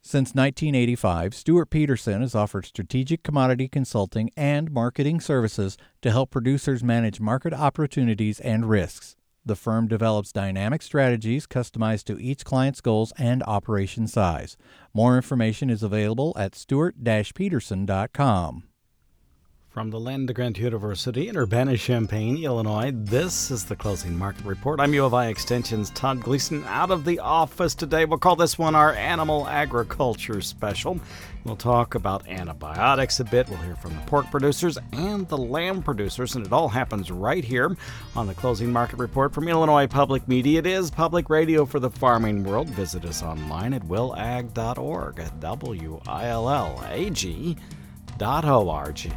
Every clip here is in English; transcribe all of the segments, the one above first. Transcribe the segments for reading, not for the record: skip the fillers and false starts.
Since 1985, Stuart Peterson has offered strategic commodity consulting and marketing services to help producers manage market opportunities and risks. The firm develops dynamic strategies customized to each client's goals and operation size. More information is available at stuart-peterson.com. From the Land Grant University in Urbana-Champaign, Illinois, this is the Closing Market Report. I'm U of I Extension's Todd Gleason out of the office today. We'll call this one our Animal Agriculture Special. We'll talk about antibiotics a bit. We'll hear from the pork producers and the lamb producers, and it all happens right here on the Closing Market Report from Illinois Public Media. It is public radio for the farming world. Visit us online at willag.org, at willag.org.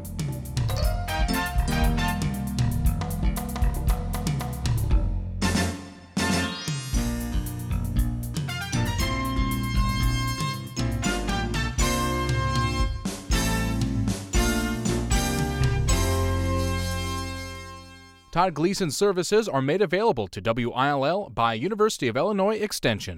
Todd Gleason services are made available to WILL by University of Illinois Extension.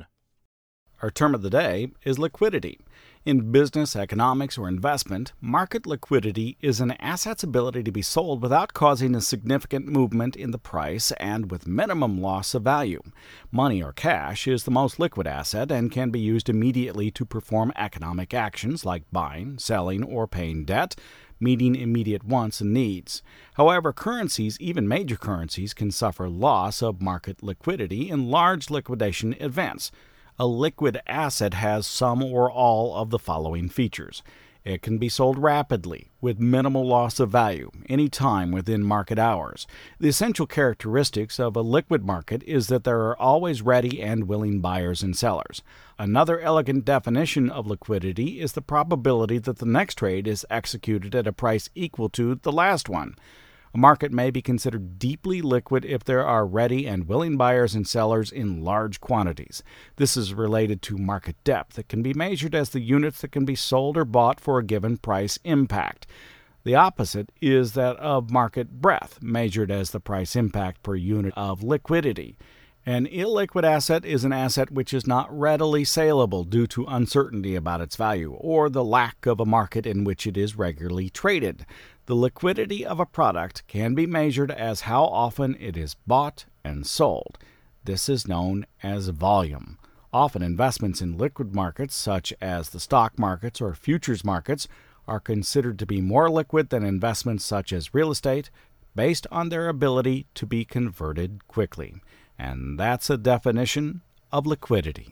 Our term of the day is liquidity. In business, economics, or investment, market liquidity is an asset's ability to be sold without causing a significant movement in the price and with minimum loss of value. Money or cash is the most liquid asset and can be used immediately to perform economic actions like buying, selling, or paying debt, meeting immediate wants and needs. However, currencies, even major currencies, can suffer loss of market liquidity in large liquidation events. A liquid asset has some or all of the following features. It can be sold rapidly, with minimal loss of value, any time within market hours. The essential characteristics of a liquid market is that there are always ready and willing buyers and sellers. Another elegant definition of liquidity is the probability that the next trade is executed at a price equal to the last one. A market may be considered deeply liquid if there are ready and willing buyers and sellers in large quantities. This is related to market depth that can be measured as the units that can be sold or bought for a given price impact. The opposite is that of market breadth, measured as the price impact per unit of liquidity. An illiquid asset is an asset which is not readily saleable due to uncertainty about its value or the lack of a market in which it is regularly traded. The liquidity of a product can be measured as how often it is bought and sold. This is known as volume. Often investments in liquid markets, such as the stock markets or futures markets, are considered to be more liquid than investments such as real estate, based on their ability to be converted quickly. And that's a definition of liquidity.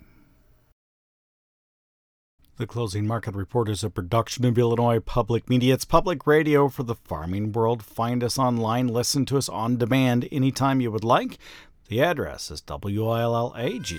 The Closing Market Report is a production of Illinois Public Media. It's public radio for the farming world. Find us online. Listen to us on demand anytime you would like. The address is willag.org.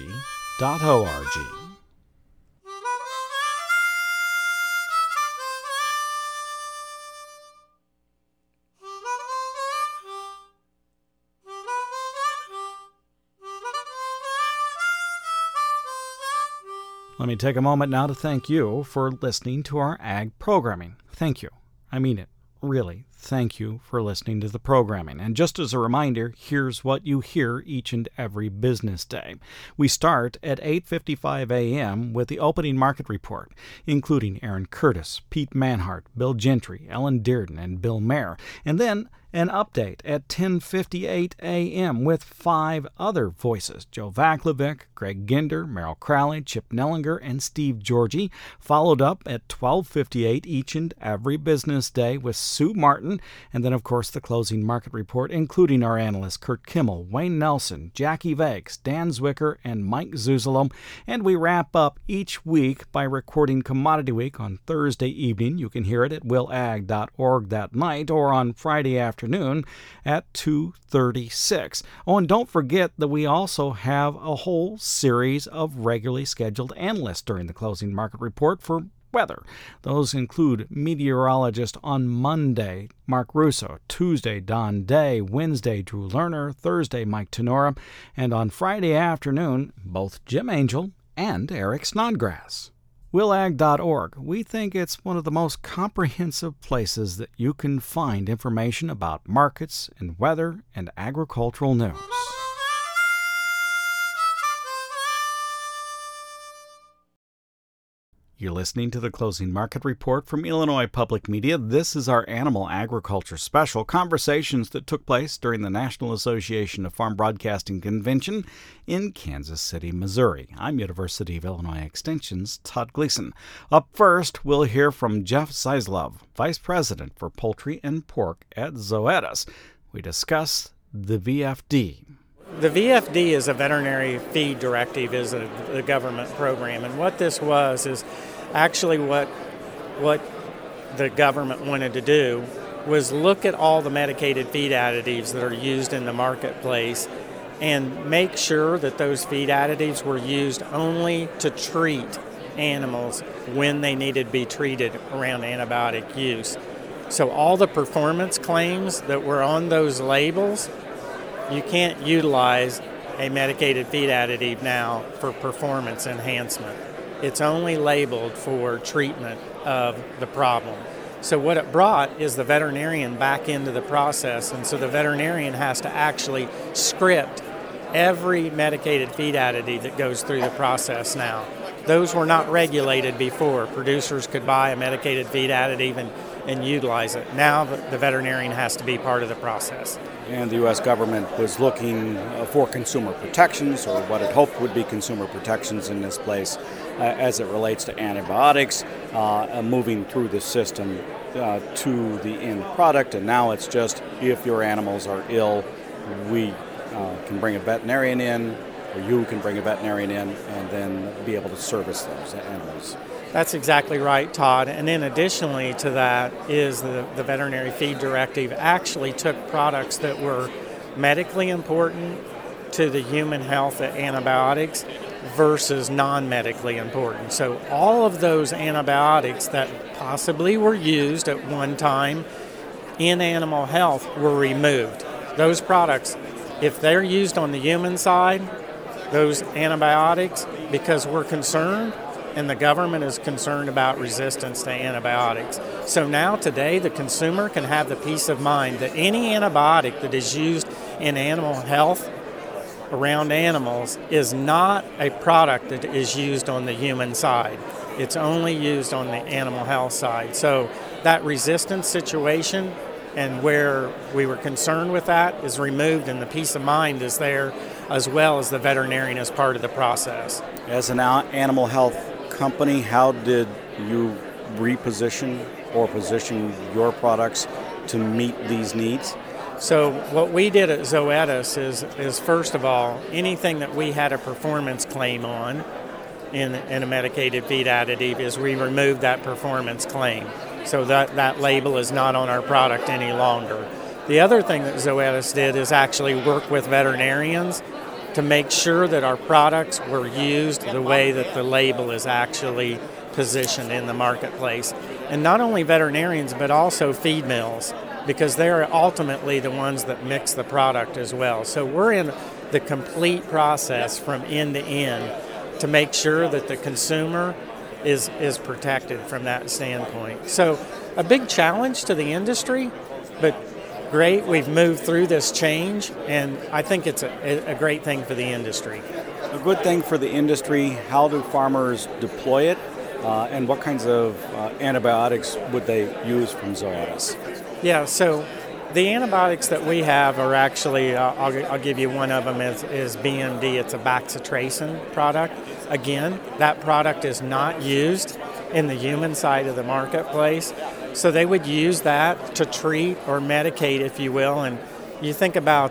Let me take a moment now to thank you for listening to our ag programming. Thank you. I mean it. Really, thank you for listening to the programming. And just as a reminder, here's what you hear each and every business day. We start at 8:55 a.m. with the opening market report, including Aaron Curtis, Pete Manhart, Bill Gentry, Ellen Dearden, and Bill Mayer. And then an update at 10:58 a.m. with 5 other voices: Joe Vaklovic, Greg Ginder, Merrill Crowley, Chip Nellinger, and Steve Georgie, followed up at 12:58 each and every business day with Sue Martin, and then, of course, the closing market report, including our analysts Kurt Kimmel, Wayne Nelson, Jackie Vakes, Dan Zwicker, and Mike Zuzolo. And we wrap up each week by recording Commodity Week on Thursday evening. You can hear it at willag.org that night or on Friday afternoon at 2:36. Oh, and don't forget that we also have a whole series of regularly scheduled analysts during the closing market report for weather. Those include meteorologist on Monday, Mark Russo, Tuesday, Don Day, Wednesday, Drew Lerner, Thursday, Mike Tenora, and on Friday afternoon, both Jim Angel and Eric Snodgrass. willag.org. We think it's one of the most comprehensive places that you can find information about markets and weather and agricultural news. You're listening to the Closing Market Report from Illinois Public Media. This is our Animal Agriculture Special, conversations that took place during the National Association of Farm Broadcasting Convention in Kansas City, Missouri. I'm University of Illinois Extension's Todd Gleason. Up first, we'll hear from Jeff Zeislov, Vice President for Poultry and Pork at Zoetis. We discuss the VFD. The VFD is a veterinary feed directive, is a government program, and what this was is actually what the government wanted to do was look at all the medicated feed additives that are used in the marketplace and make sure that those feed additives were used only to treat animals when they needed to be treated around antibiotic use. So all the performance claims that were on those labels, you can't utilize a medicated feed additive now for performance enhancement. It's only labeled for treatment of the problem. So what it brought is the veterinarian back into the process, and so the veterinarian has to actually script every medicated feed additive that goes through the process now. Those were not regulated before. Producers could buy a medicated feed additive and utilize it. Now the veterinarian has to be part of the process. And the U.S. government was looking for consumer protections, or what it hoped would be consumer protections in this place as it relates to antibiotics, moving through the system to the end product. And now it's just, if your animals are ill, we can bring a veterinarian in, or you can bring a veterinarian in, and then be able to service those animals. That's exactly right, Todd. And then additionally to that is the veterinary feed directive actually took products that were medically important to the human health antibiotics versus non-medically important. So all of those antibiotics that possibly were used at one time in animal health were removed. Those products, if they're used on the human side, those antibiotics, because we're concerned, and the government is concerned about resistance to antibiotics. So now today the consumer can have the peace of mind that any antibiotic that is used in animal health around animals is not a product that is used on the human side. It's only used on the animal health side. So that resistance situation and where we were concerned with that is removed, and the peace of mind is there, as well as the veterinarian as part of the process. As an animal health company, how did you reposition or position your products to meet these needs? So what we did at Zoetis is first of all, anything that we had a performance claim on in a medicated feed additive is we removed that performance claim. So that label is not on our product any longer. The other thing that Zoetis did is actually work with veterinarians to make sure that our products were used the way that the label is actually positioned in the marketplace. And not only veterinarians, but also feed mills, because they're ultimately the ones that mix the product as well. So we're in the complete process from end to end to make sure that the consumer is protected from that standpoint. So a big challenge to the industry, but great, we've moved through this change, and I think it's a great thing for the industry. A good thing for the industry. How do farmers deploy it, and what kinds of antibiotics would they use from Zoetis? Yeah, so the antibiotics that we have are actually, I'll give you one of them, is BMD. It's a bacitracin product. Again, that product is not used in the human side of the marketplace. So they would use that to treat or medicate, if you will. And you think about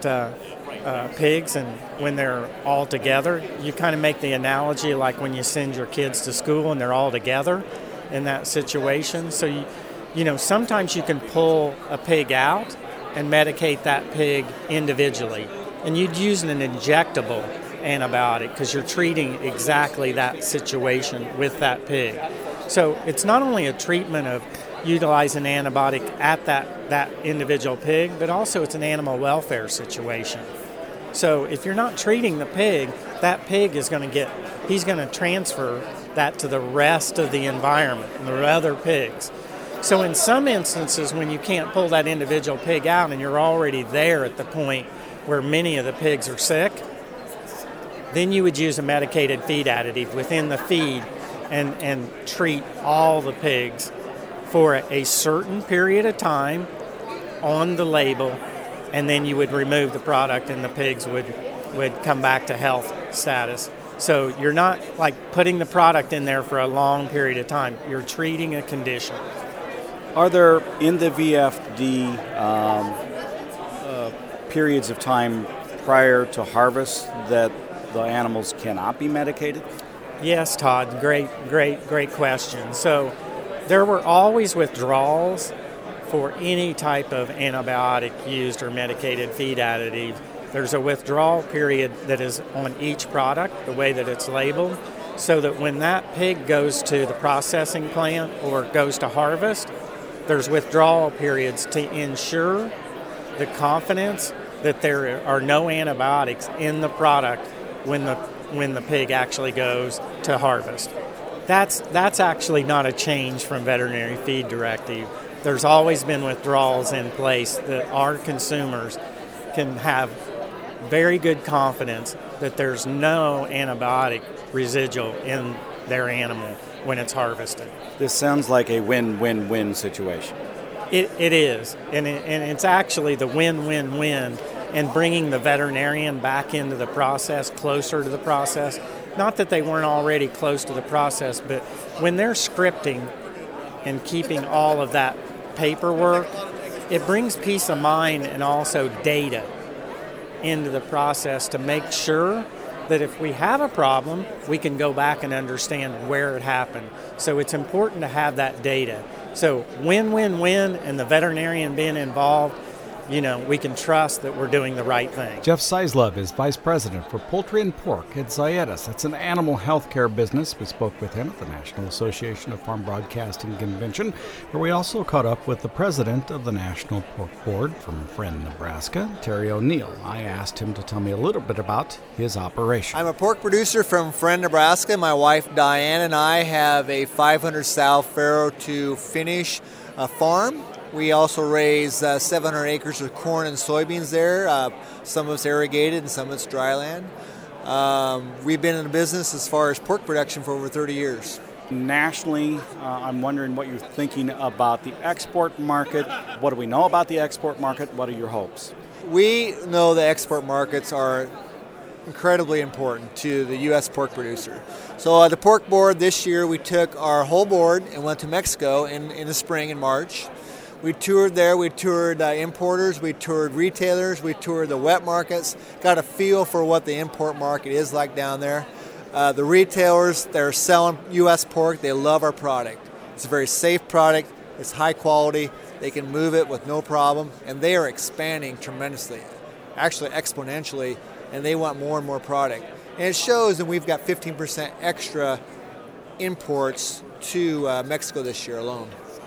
pigs, and when they're all together, you kind of make the analogy like when you send your kids to school and they're all together in that situation. So, you know, sometimes you can pull a pig out and medicate that pig individually. And you'd use an injectable antibiotic because you're treating exactly that situation with that pig. So it's not only a treatment of utilize an antibiotic at that individual pig, but also it's an animal welfare situation. So if you're not treating the pig, that pig is going to he's going to transfer that to the rest of the environment and the other pigs. So in some instances, when you can't pull that individual pig out and you're already there at the point where many of the pigs are sick, then you would use a medicated feed additive within the feed and treat all the pigs for a certain period of time on the label, and then you would remove the product and the pigs would come back to health status. So you're not like putting the product in there for a long period of time. You're treating a condition. Are there in the VFD periods of time prior to harvest that the animals cannot be medicated? Yes, Todd, great question. So there were always withdrawals for any type of antibiotic used or medicated feed additive. There's a withdrawal period that is on each product, the way that it's labeled, so that when that pig goes to the processing plant or goes to harvest, there's withdrawal periods to ensure the confidence that there are no antibiotics in the product when the pig actually goes to harvest. That's actually not a change from veterinary feed directive. There's always been withdrawals in place that our consumers can have very good confidence that there's no antibiotic residual in their animal when it's harvested. This sounds like a win-win-win situation. It is, and it's actually the win-win-win, and bringing the veterinarian back into the process, closer to the process. Not that they weren't already close to the process, but when they're scripting and keeping all of that paperwork, it brings peace of mind and also data into the process to make sure that if we have a problem, we can go back and understand where it happened. So it's important to have that data. So win-win-win, and the veterinarian being involved, we can trust that we're doing the right thing. Jeff Seislove is Vice President for Poultry and Pork at Zoetis. It's an animal health care business. We spoke with him at the National Association of Farm Broadcasting Convention, where we also caught up with the President of the National Pork Board from Friend, Nebraska, Terry O'Neill. I asked him to tell me a little bit about his operation. I'm a pork producer from Friend, Nebraska. My wife Diane and I have a 500 sow farrow to finish farm. We also raise 700 acres of corn and soybeans there. Some of it's irrigated and some of it's dry land. We've been in the business as far as pork production for over 30 years. Nationally, I'm wondering what you're thinking about the export market. What do we know about the export market? What are your hopes? We know the export markets are incredibly important to the U.S. pork producer. So the pork board this year, we took our whole board and went to Mexico in the spring, in March. We toured there, we toured importers, we toured retailers, we toured the wet markets, got a feel for what the import market is like down there. The retailers, they're selling U.S. pork, they love our product. It's a very safe product, it's high quality, they can move it with no problem, and they are expanding tremendously, actually exponentially, and they want more and more product. And it shows that we've got 15% extra imports to Mexico this year alone.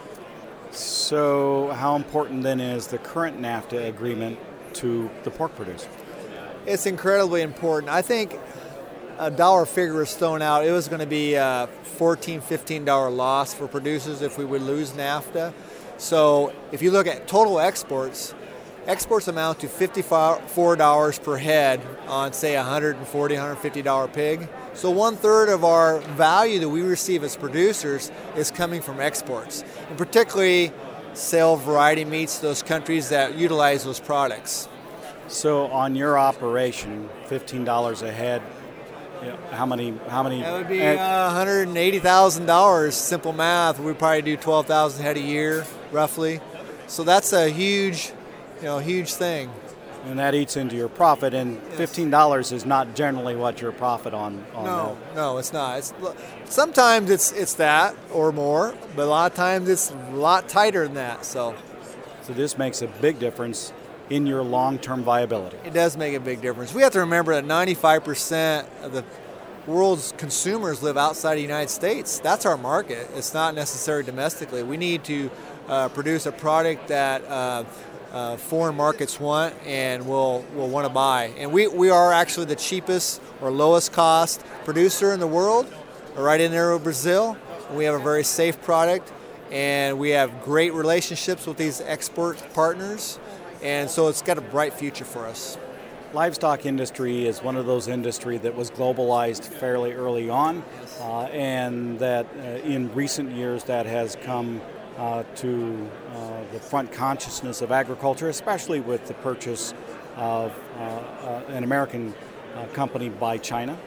So how important then is the current NAFTA agreement to the pork producer? It's incredibly important. I think a dollar figure was thrown out. It was going to be a $14, $15 loss for producers if we would lose NAFTA. So if you look at total exports amount to $54 per head on, say, a $140, $150 pig. So 1/3 of our value that we receive as producers is coming from exports, and particularly sale variety meats to those countries that utilize those products. So on your operation, $15 a head, how many? That would be $180,000. Simple math. We probably do 12,000 head a year, roughly. So that's a huge thing. And that eats into your profit, and $15 is not generally what your profit on No, it's not. Sometimes it's that or more, but a lot of times it's a lot tighter than that. So this makes a big difference in your long-term viability. It does make a big difference. We have to remember that 95% of the world's consumers live outside the United States. That's our market. It's not necessarily domestically. We need to produce a product that foreign markets want and will want to buy. And we are actually the cheapest or lowest cost producer in the world, right in there with Brazil. We have a very safe product, and we have great relationships with these export partners, and so it's got a bright future for us. livestock industry is one of those industries that was globalized fairly early on, and that in recent years that has come to the front consciousness of agriculture, especially with the purchase of an American company by China.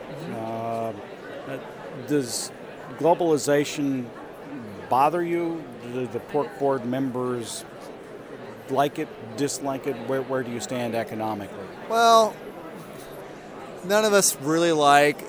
Does globalization bother you? Do the pork board members like it, dislike it? Where do you stand economically? Well, none of us really like,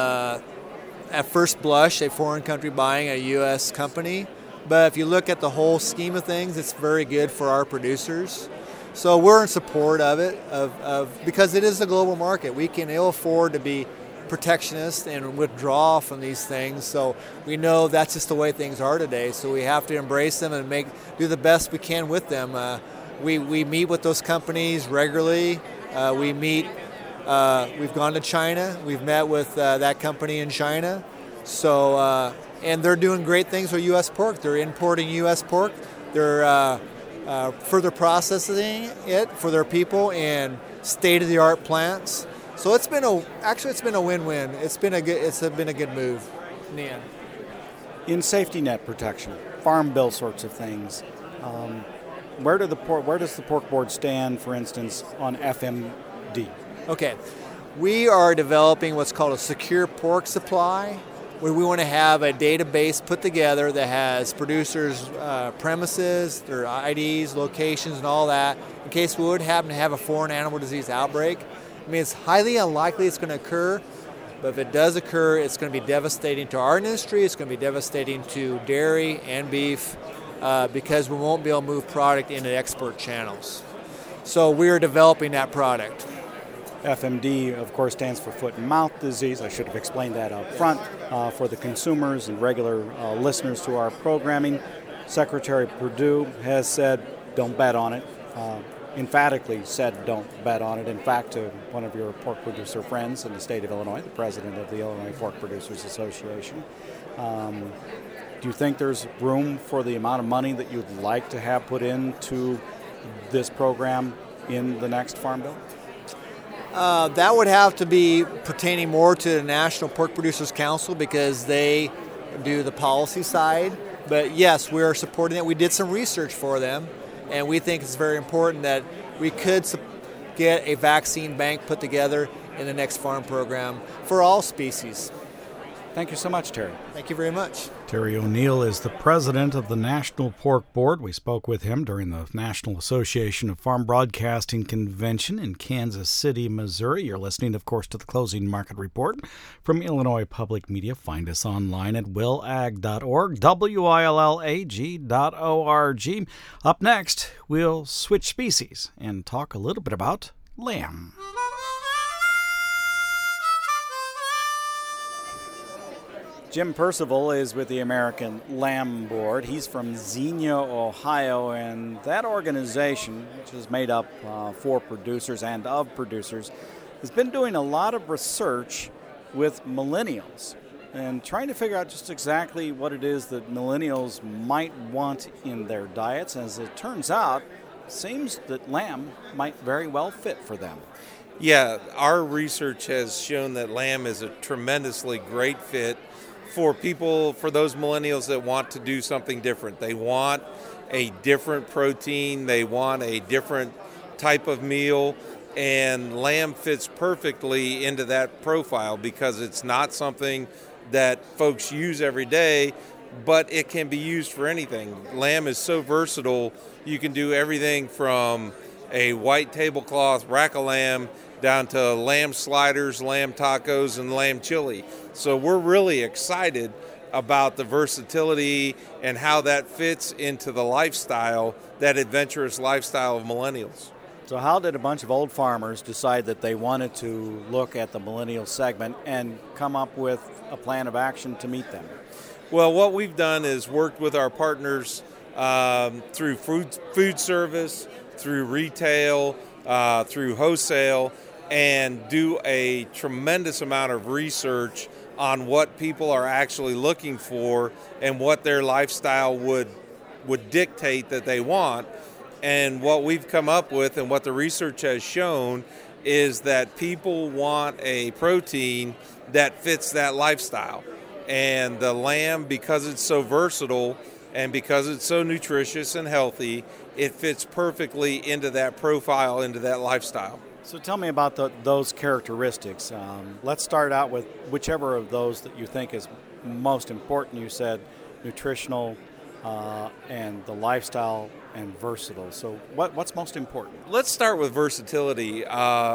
at first blush, a foreign country buying a U.S. company. But if you look at the whole scheme of things, it's very good for our producers. So we're in support of it, because it is a global market. We can ill afford to be protectionist and withdraw from these things. So we know that's just the way things are today. So we have to embrace them and do the best we can with them. We meet with those companies regularly. We've gone to China. We've met with that company in China. So and they're doing great things with U.S. pork. They're importing U.S. pork. They're further processing it for their people in state-of-the-art plants. So it's been a win-win. It's been a good move in the end. In safety net protection, farm bill sorts of things, where does the pork board stand, for instance, on FMD? Okay, we are developing what's called a secure pork supply, where we want to have a database put together that has producers' premises, their IDs, locations, and all that, in case we would happen to have a foreign animal disease outbreak. I mean, it's highly unlikely it's going to occur, but if it does occur, it's going to be devastating to our industry. It's going to be devastating to dairy and beef, because we won't be able to move product into export channels. So we're developing that product. FMD, of course, stands for foot and mouth disease. I should have explained that up front for the consumers and regular listeners to our programming. Secretary Perdue has said, don't bet on it. Emphatically said, don't bet on it. In fact, to one of your pork producer friends in the state of Illinois, the president of the Illinois Pork Producers Association. Do you think there's room for the amount of money that you'd like to have put into this program in the next Farm Bill? That would have to be pertaining more to the National Pork Producers Council, because they do the policy side. But yes, we are supporting it. We did some research for them, and we think it's very important that we could get a vaccine bank put together in the next farm program for all species. Thank you so much, Terry. Thank you very much. Terry O'Neill is the president of the National Pork Board. We spoke with him during the National Association of Farm Broadcasting Convention in Kansas City, Missouri. You're listening, of course, to the Closing Market Report from Illinois Public Media. Find us online at willag.org, willag.org. Up next, we'll switch species and talk a little bit about lamb. Jim Percival is with the American Lamb Board. He's from Xenia, Ohio, and that organization, which is made up for producers and of producers, has been doing a lot of research with millennials and trying to figure out just exactly what it is that millennials might want in their diets. As it turns out, it seems that lamb might very well fit for them. Yeah, our research has shown that lamb is a tremendously great fit for people, for those millennials that want to do something different. They want a different protein, they want a different type of meal, and lamb fits perfectly into that profile because it's not something that folks use every day, but it can be used for anything. Lamb is so versatile, you can do everything from a white tablecloth rack of lamb down to lamb sliders, lamb tacos, and lamb chili. So we're really excited about the versatility and how that fits into the lifestyle, that adventurous lifestyle of millennials. So how did a bunch of old farmers decide that they wanted to look at the millennial segment and come up with a plan of action to meet them? Well, what we've done is worked with our partners through food service, through retail, through wholesale, and do a tremendous amount of research on what people are actually looking for and what their lifestyle would dictate that they want. And what we've come up with and what the research has shown is that people want a protein that fits that lifestyle. And the lamb, because it's so versatile and because it's so nutritious and healthy, it fits perfectly into that profile, into that lifestyle. So tell me about those characteristics. Let's start out with whichever of those that you think is most important. You said nutritional and the lifestyle and versatile. So what's most important? Let's start with versatility.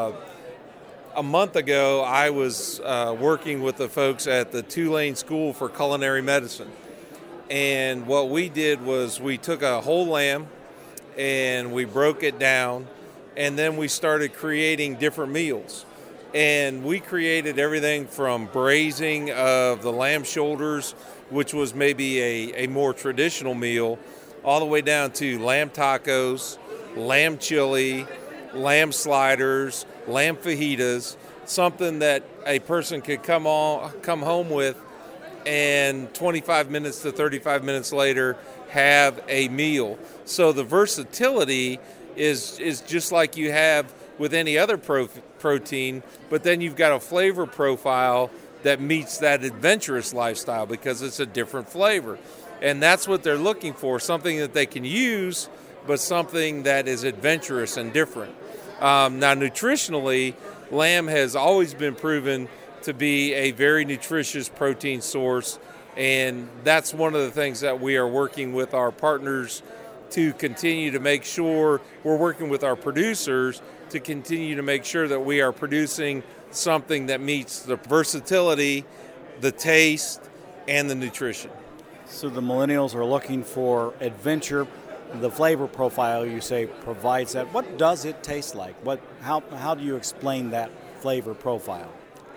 A month ago, I was working with the folks at the Tulane School for Culinary Medicine. And what we did was we took a whole lamb and we broke it down, and then we started creating different meals. And we created everything from braising of the lamb shoulders, which was maybe a more traditional meal, all the way down to lamb tacos, lamb chili, lamb sliders, lamb fajitas, something that a person could come home with and 25 minutes to 35 minutes later have a meal. So the versatility is just like you have with any other protein, but then you've got a flavor profile that meets that adventurous lifestyle because it's a different flavor. And that's what they're looking for, something that they can use, but something that is adventurous and different. Now, nutritionally, lamb has always been proven to be a very nutritious protein source, and that's one of the things that we are working with our partners to continue to make sure. We're working with our producers to continue to make sure that we are producing something that meets the versatility, the taste, and the nutrition. So the millennials are looking for adventure. The flavor profile, you say, provides that. What does it taste like? How do you explain that flavor profile?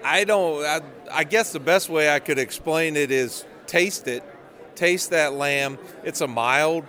I guess the best way I could explain it is taste it. Taste that lamb. It's a mild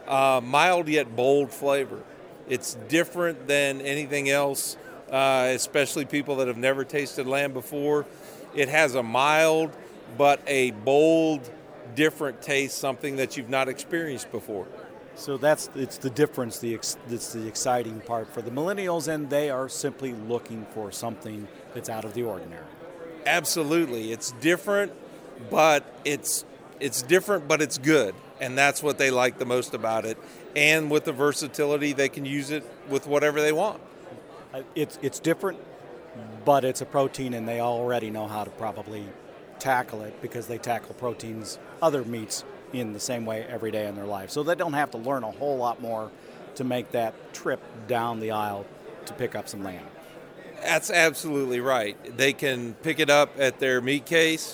yet bold flavor. It's different than anything else, especially people that have never tasted lamb before. It has a mild but a bold, different taste, something that you've not experienced before. So it's the difference, it's the exciting part for the millennials, and they are simply looking for something that's out of the ordinary. Absolutely. It's different, but it's different, but it's good. And that's what they like the most about it. And with the versatility, they can use it with whatever they want. It's different, but it's a protein, and they already know how to probably tackle it because they tackle proteins, other meats, in the same way every day in their life. So they don't have to learn a whole lot more to make that trip down the aisle to pick up some lamb. That's absolutely right. They can pick it up at their meat case.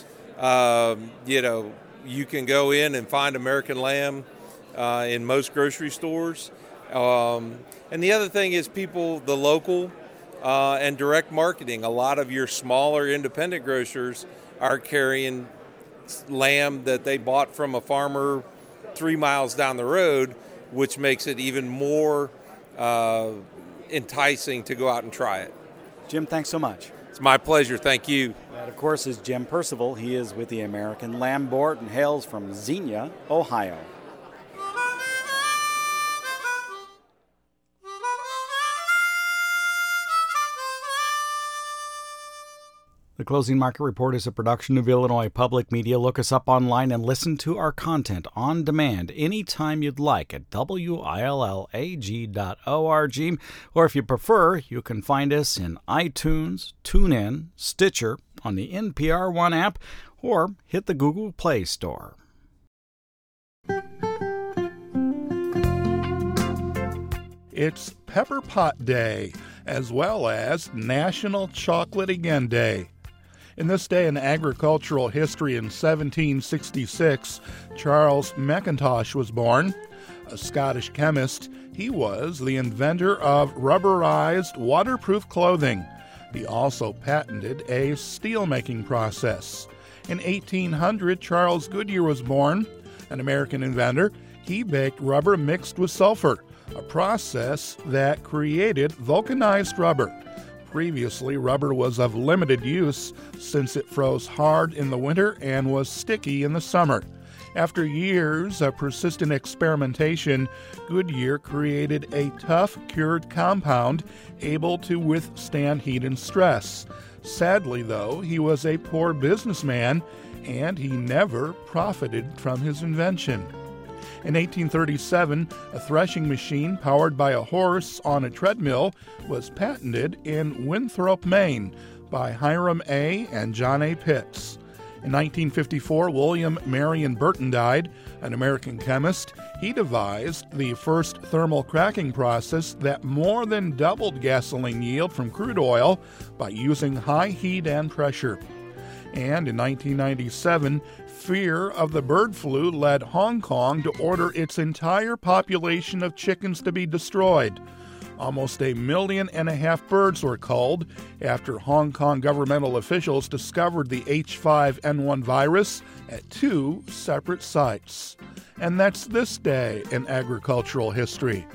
You can go in and find American lamb in most grocery stores. And the other thing is the local and direct marketing. A lot of your smaller independent grocers are carrying lamb that they bought from a farmer 3 miles down the road, which makes it even more enticing to go out and try it. Jim, thanks so much. It's my pleasure. Thank you. That, of course, is Jim Percival. He is with the American Lamb Board and hails from Xenia, Ohio. The Closing Market Report is a production of Illinois Public Media. Look us up online and listen to our content on demand anytime you'd like at willag.org. Or if you prefer, you can find us in iTunes, TuneIn, Stitcher, on the NPR One app, or hit the Google Play Store. It's Pepper Pot Day, as well as National Chocolate Again Day. In this day in agricultural history in 1766, Charles Mackintosh was born. A Scottish chemist, he was the inventor of rubberized waterproof clothing. He also patented a steel-making process. In 1800, Charles Goodyear was born, an American inventor. He baked rubber mixed with sulfur, a process that created vulcanized rubber. Previously, rubber was of limited use since it froze hard in the winter and was sticky in the summer. After years of persistent experimentation, Goodyear created a tough, cured compound able to withstand heat and stress. Sadly, though, he was a poor businessman, and he never profited from his invention. In 1837, a threshing machine powered by a horse on a treadmill was patented in Winthrop, Maine, by Hiram A. and John A. Pitts. In 1954, William Marion Burton died, an American chemist. He devised the first thermal cracking process that more than doubled gasoline yield from crude oil by using high heat and pressure. And in 1997, fear of the bird flu led Hong Kong to order its entire population of chickens to be destroyed. Almost 1.5 million birds were culled after Hong Kong governmental officials discovered the H5N1 virus at 2 separate sites. And that's this day in agricultural history.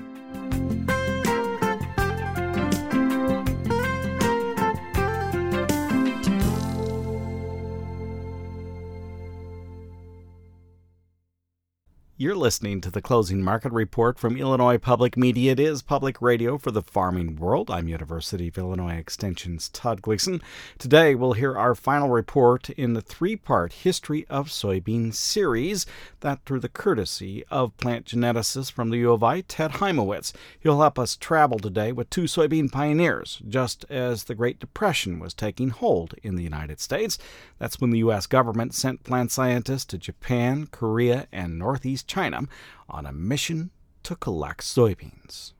You're listening to the Closing Market Report from Illinois Public Media. It is public radio for the farming world. I'm University of Illinois Extension's Todd Gleason. Today we'll hear our final report in the 3-part History of Soybean series, that through the courtesy of plant geneticist from the U of I, Ted Heimowitz. He'll help us travel today with 2 soybean pioneers, just as the Great Depression was taking hold in the United States. That's when the U.S. government sent plant scientists to Japan, Korea, and Northeast China on a mission to collect soybeans.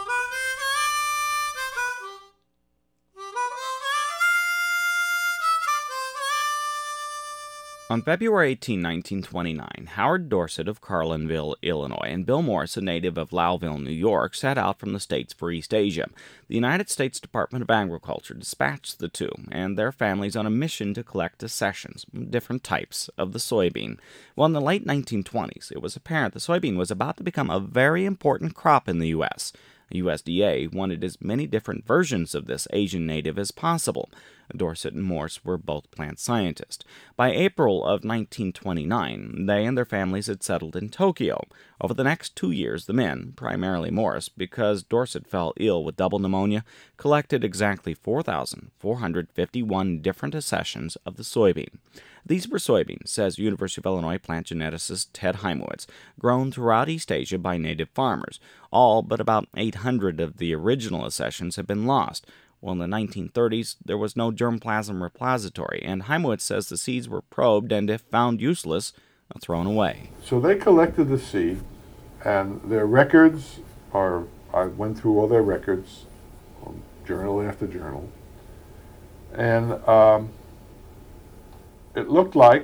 On February 18, 1929, Howard Dorsett of Carlinville, Illinois, and Bill Morris, a native of Lowville, New York, set out from the States for East Asia. The United States Department of Agriculture dispatched the two and their families on a mission to collect accessions, different types of the soybean. Well, in the late 1920s, it was apparent the soybean was about to become a very important crop in the U.S. USDA wanted as many different versions of this Asian native as possible. Dorsett and Morse were both plant scientists. By April of 1929, they and their families had settled in Tokyo. Over the next 2 years, the men, primarily Morse, because Dorsett fell ill with double pneumonia, collected exactly 4,451 different accessions of the soybean. These were soybeans, says University of Illinois plant geneticist Ted Heimowitz, grown throughout East Asia by native farmers. All but about 800 of the original accessions have been lost. Well, in the 1930s, there was no germplasm repository, and Heimowitz says the seeds were probed and, if found useless, thrown away. So they collected the seed, and their records are, I went through all their records, journal after journal, and it looked like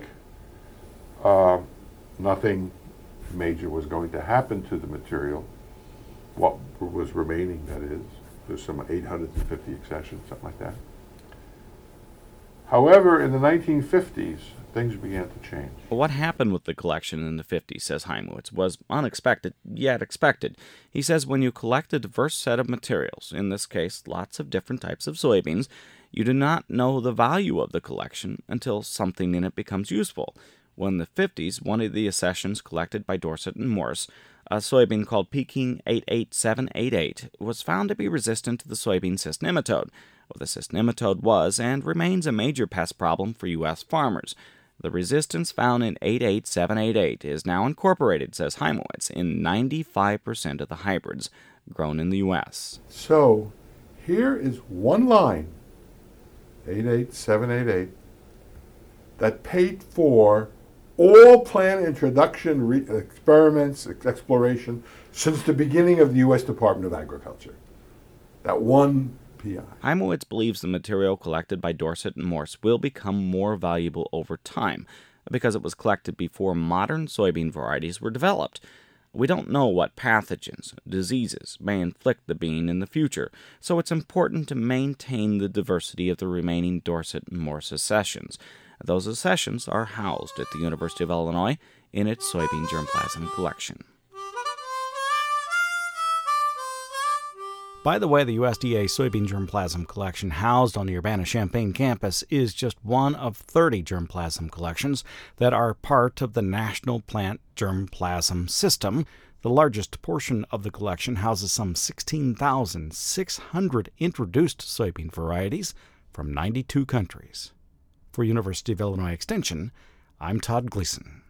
nothing major was going to happen to the material, what was remaining, that is. There's some 850 accessions, something like that. However, in the 1950s, things began to change. Well, what happened with the collection in the 50s, says Heimowitz, was unexpected, yet expected. He says when you collect a diverse set of materials, in this case lots of different types of soybeans, you do not know the value of the collection until something in it becomes useful. Well, in the 50s, one of the accessions collected by Dorsett and Morse, a soybean called Peking 88788, was found to be resistant to the soybean cyst nematode. Well, the cyst nematode was and remains a major pest problem for U.S. farmers. The resistance found in 88788 is now incorporated, says Heimowitz, in 95% of the hybrids grown in the U.S. So, here is one line, 88788, that paid for all plant introduction experiments, exploration, since the beginning of the U.S. Department of Agriculture. That one PI. Heimowitz believes the material collected by Dorsett and Morse will become more valuable over time because it was collected before modern soybean varieties were developed. We don't know what pathogens, diseases may inflict the bean in the future, so it's important to maintain the diversity of the remaining Dorsett and Morse accessions. Those accessions are housed at the University of Illinois in its soybean germplasm collection. By the way, the USDA soybean germplasm collection housed on the Urbana-Champaign campus is just one of 30 germplasm collections that are part of the National Plant Germplasm System. The largest portion of the collection houses some 16,600 introduced soybean varieties from 92 countries. For University of Illinois Extension, I'm Todd Gleason.